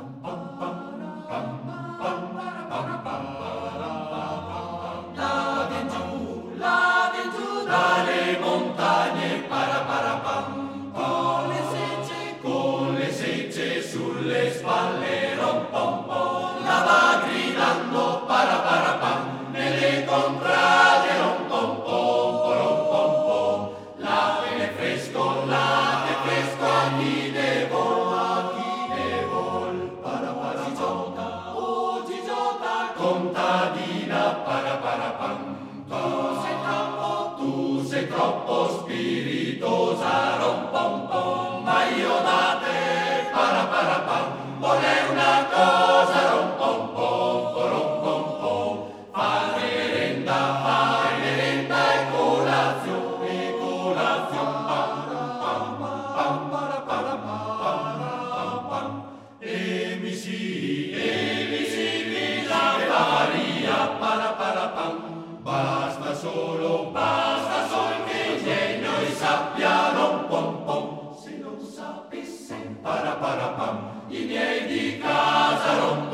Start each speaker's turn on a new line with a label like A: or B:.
A: La vien giù dalle montagne, paraparapam, con le secce sulle spalle, rom pom pom, la va gridando, paraparapam, nelle contrade, rom pom pom, rom pom pom, l'acqua è fresco, a chi ne vol, paraparapam, oh Gigiota, contadina, paraparapam. Tu sei troppo spiritosa, rom pom pom, ma io da te, paraparapam, vorrei una cosa, rom pom pom, fare merenda e colazione, pam, paraparapam, e mi si, la faria, paraparapam. Basta solo che il genio sappia rom pom pom, se non sapesse paraparapam, i miei di casa rom